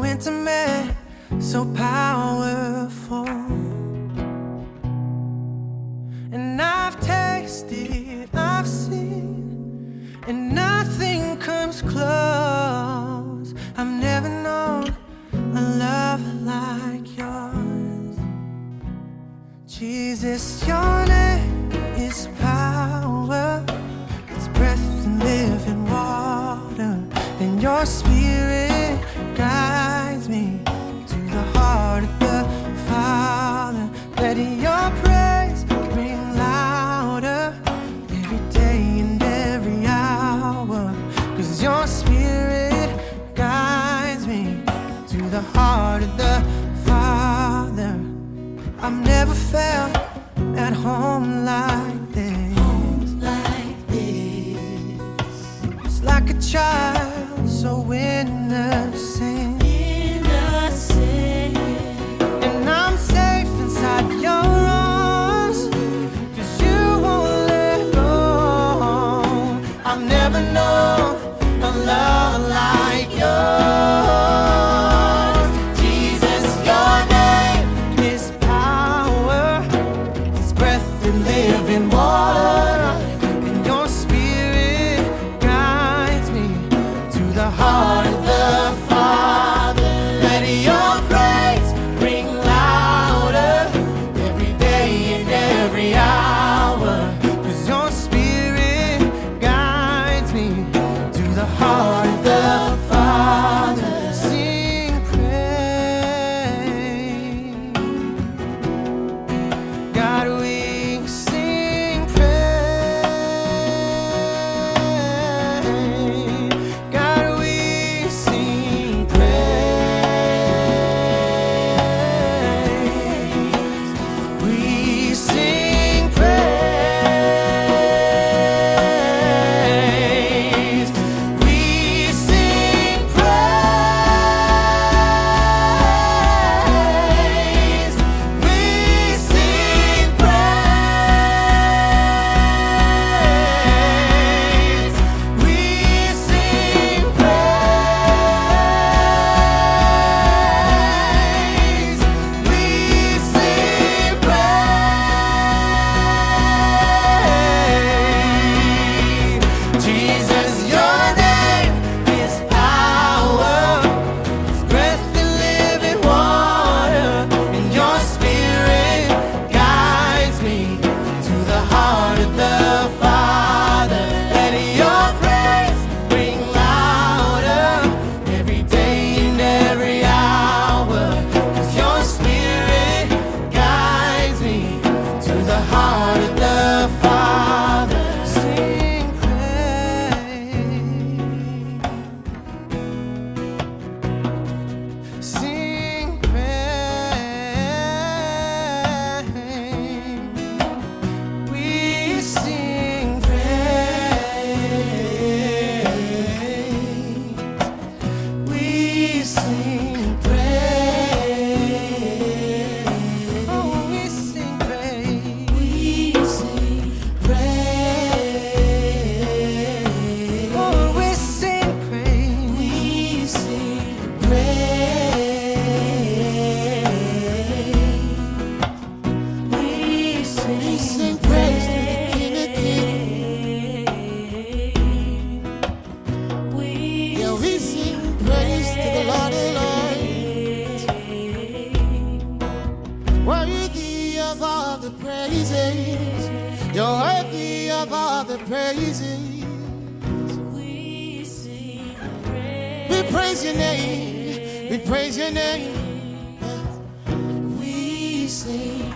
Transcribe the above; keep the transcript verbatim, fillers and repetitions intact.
intimate, so powerful. And I've tasted, I've seen, and nothing comes close. I've never known a love like yours. Jesus, your name is power. It's breath and living water. And your spirit guides me to the heart of the Father. Let your praise ring louder every day and every hour. 'Cause your spirit guides me to the heart of the Father. I've never felt at home like this. Home like this. It's like a child, so innocent. Innocent. And I'm safe inside your arms, 'cause you won't let go. I've never known a love like yours. Jesus, your name is power. It's breath and living water. And your spirit guides me to the heart of the Father. Let your praise ring louder every day and every hour. 'Cause your spirit guides me to the heart of the Father. Sing praise. God, we sing praise. God, we sing praise. We sing praise. We sing praise. We sing praise. We sing praise. We sing praise. Jesus, your name is power. It's breath and living water. And your spirit guides me to the heart of the Father. Let your praise ring louder every day and every hour. 'Cause your spirit guides me to the heart of the Father. Sing praise. Sing praise. We sing praise. We sing praise. Oh, we sing praise. We sing praise. Oh, we sing praise. We sing praise. We sing praise to the King of Kings. Yeah, we sing praise to the Lord of Lords. Worthy of all the praises. You're worthy of all the praises. We sing praise. We praise your name. We praise your name. We sing